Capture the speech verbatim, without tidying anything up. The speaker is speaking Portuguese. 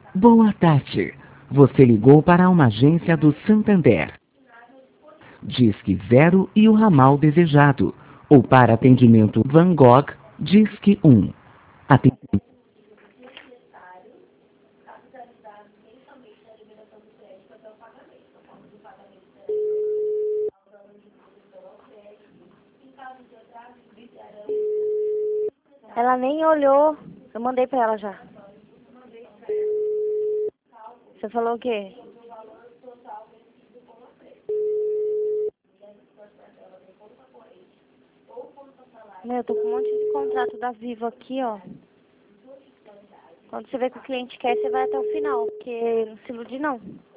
Boa tarde. Você ligou para uma agência do Santander. Disque zero e o ramal desejado. Ou para atendimento Van Gogh, Disque um. Aten- Ela nem olhou. Eu mandei pra ela já. Você falou o quê? Meu, eu tô com um monte de contrato da Vivo aqui, ó. Quando você vê que o cliente quer, você vai até o final, porque não se ilude não.